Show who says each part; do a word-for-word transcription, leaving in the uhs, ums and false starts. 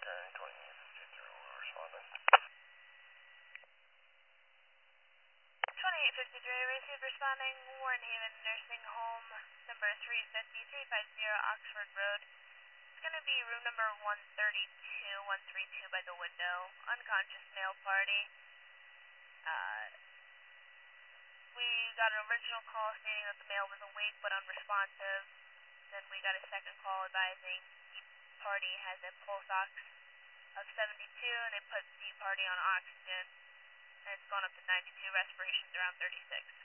Speaker 1: twenty-eight fifty-three, receive responding, Warren Haven Nursing Home, number three fifty, three fifty Oxford Road. It's going to be room number one thirty-two, one thirty-two by the window, unconscious male party. Uh, we got an original call stating that the male was awake but unresponsive. Then we got a second call advising the party has a pulse ox of seventy-two, and they put the party on oxygen, and it's gone up to ninety-two, respirations around thirty-six.